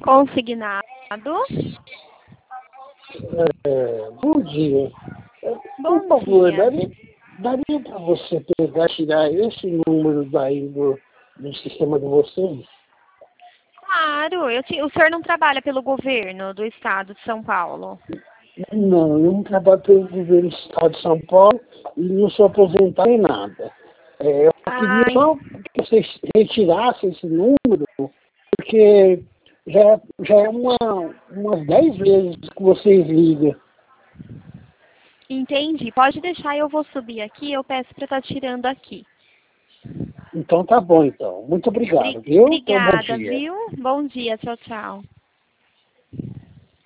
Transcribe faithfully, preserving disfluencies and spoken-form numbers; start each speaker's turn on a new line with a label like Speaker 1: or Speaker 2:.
Speaker 1: Consignado.
Speaker 2: É, bom dia.
Speaker 1: Bom
Speaker 2: Por favor,
Speaker 1: dia.
Speaker 2: daria, daria para você pegar, tirar esse número daí do, do sistema de vocês?
Speaker 1: Claro, eu te, o senhor não trabalha pelo governo do estado de São Paulo?
Speaker 2: Não, eu não trabalho pelo governo do estado de São Paulo e não sou aposentado em nada. É, eu queria
Speaker 1: Ai,
Speaker 2: só que vocês retirassem esse número, porque já, já é uma, umas dez vezes que vocês ligam.
Speaker 1: entendi. Pode deixar, eu vou subir aqui, eu peço para estar tirando aqui.
Speaker 2: Então tá bom, então. Muito
Speaker 1: Bri-
Speaker 2: obrigado, viu? Então, bom
Speaker 1: Obrigada,
Speaker 2: dia.
Speaker 1: viu? Bom dia, tchau, tchau.